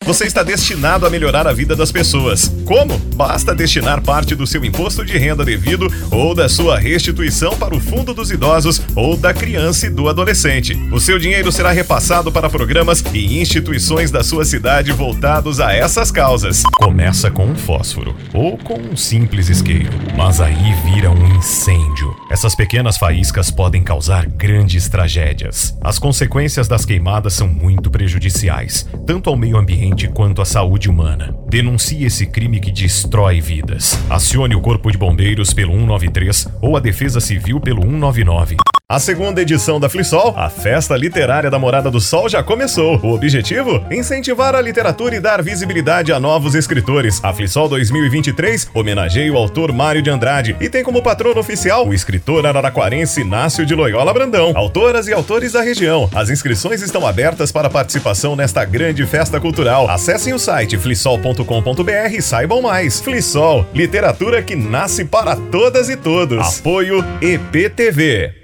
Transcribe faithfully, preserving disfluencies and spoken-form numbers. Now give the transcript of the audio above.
Você está destinado a melhorar a vida das pessoas. Como? Basta destinar parte do seu imposto de renda devido ou da sua restituição para o Fundo dos Idosos ou da criança e do adolescente. O seu dinheiro será repassado para programas e instituições da sua cidade voltados a essas causas. Começa com um fósforo ou com um simples isqueiro, mas aí vira um incêndio. Essas pequenas faíscas podem causar grandes tragédias. As consequências das queimadas são muito prejudiciais, tanto ao meio ambiente quanto à saúde humana. Denuncie esse crime que destrói vidas. Acione o Corpo de Bombeiros pelo um nove três ou a Defesa Civil pelo um nove nove. A segunda edição da Flisol, a festa literária da Morada do Sol, já começou. O objetivo? Incentivar a literatura e dar visibilidade a novos escritores. A Flisol dois mil e vinte e três homenageia o autor Mário de Andrade e tem como patrono oficial o escritor araraquarense Inácio de Loyola Brandão. Autoras e autores da região. As inscrições estão abertas para participação nesta grande festa cultural. Acessem o site flisol ponto com ponto br e saibam mais. Flisol, literatura que nasce para todas e todos. Apoio E P T V.